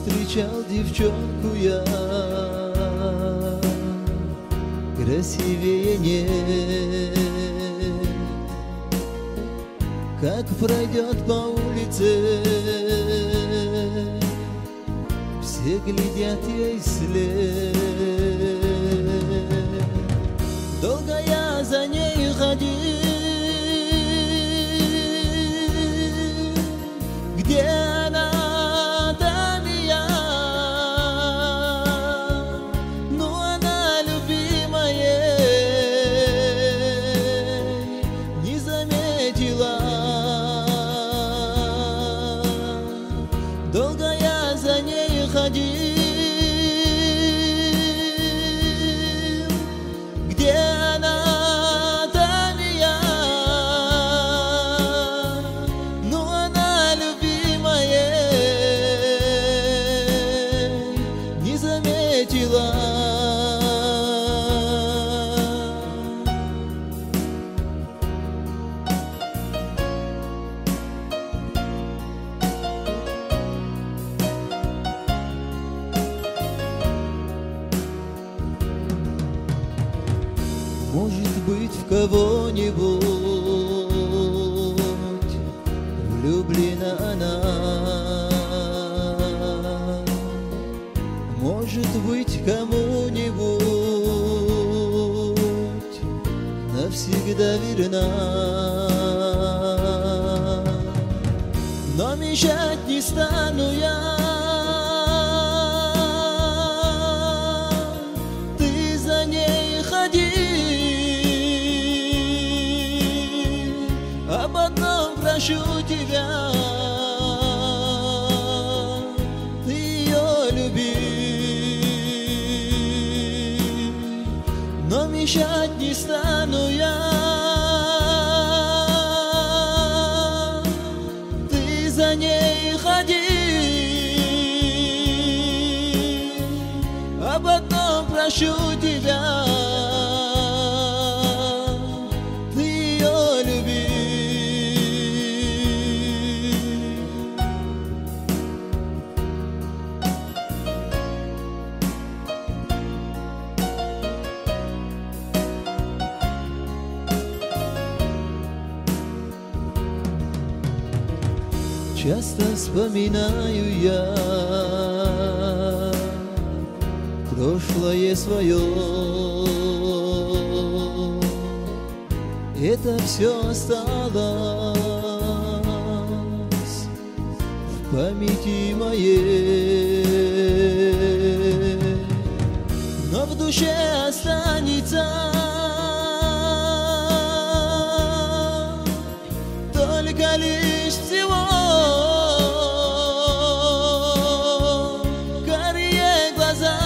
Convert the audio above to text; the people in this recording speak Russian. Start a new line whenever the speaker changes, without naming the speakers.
встречал девчонку я, красивее нет. Как пройдет по улице, все глядят ей вслед. Долго я за ней ходил, где она, там и я. Ну, она любимая не заметила. Долго я за ней ходил, где она, там и я. Ну, она любимая не заметила. Может быть, в кого-нибудь влюблена она. Может быть, кому-нибудь навсегда верна. Но мешать не стану я. Ты за ней ходи. Об одном прошу тебя, ты ее люби. Но мешать не стану я. Ты за ней ходи. Об одном прошу тебя, ты ее люби. Часто вспоминаю я прошлое свое. Это все осталось в памяти моей, но в душе останется только лишь всего карие глаза.